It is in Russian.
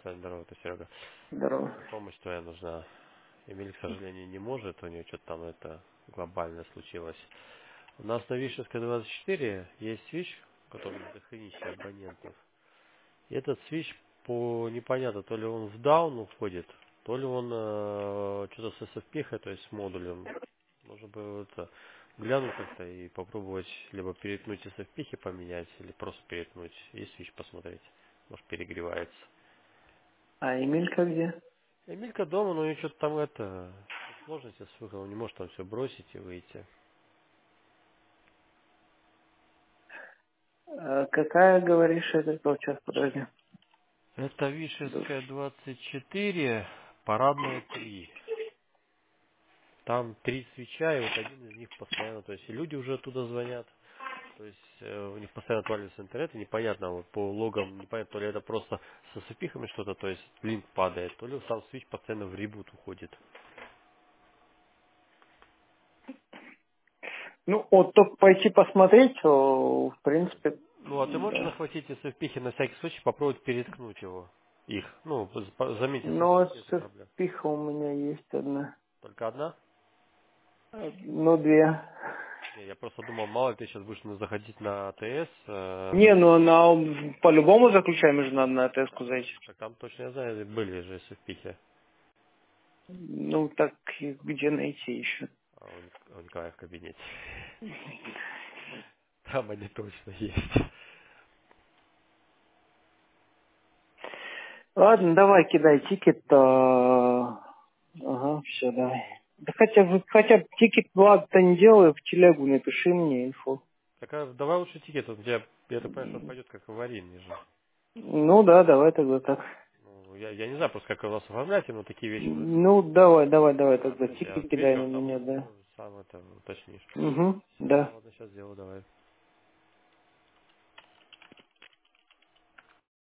Сань, здорово, это Серега. Здорово. Помощь твоя нужна. Эмиль, к сожалению, не может, у него что-то там это глобально случилось. У нас на Вишенской 24 есть свич, который для хранища абонентов. И этот свич по непонятно, то ли он в даун уходит, то ли он что-то с SFP, то есть с модулем. Нужно бы это глянуть как-то и попробовать либо перетнуть SFP поменять, или просто перетнуть и свич посмотреть. Может перегревается. А Эмилька где? Эмилька дома, но у нее что-то там это сложности с выходом, он не может там все бросить и выйти. Какая, говоришь, это? Вот, сейчас, подожди. Это Вишевская 24, парадная 3. Там 3 свеча, и вот один из них постоянно, то есть и люди уже оттуда звонят, то есть у них постоянно отваливается интернет, и непонятно, вот по логам, непонятно, то ли это просто со сапихами что-то, то есть линк падает, то ли сам свич постоянно в ребут уходит. Ну, вот только пойти посмотреть, то, в принципе, Ну, а ты можешь да. захватить SFP на всякий случай, попробовать переткнуть его, их, ну, заметить Но SFP без проблем. пиха у меня есть одна. Только одна? Ну, две. Не, я просто думал, мало ли ты сейчас будешь заходить на АТС, Не, ну она по-любому заключаем же надо на тестку зайти. так там точно я знаю, были же SFP, Ну, так и где найти еще? а у Николая в кабинете. Там они точно есть. Ладно, давай, кидай тикет. Ага, все, давай. Да хотя бы тикет, ладно, не делаю, в телегу напиши мне инфу. Так а давай лучше тикет, он тебя, я так понимаю, что пойдет как аварийный же. Ну да, давай тогда так. Ну, я не знаю просто, как у вас оформляете, но такие вещи нужно Ну, давай тогда. оформить. Я Тикет кидай отвечу, на а там меня, уже да. сам это уточнишь. Угу, Все, да. ладно, сейчас сделаю, давай.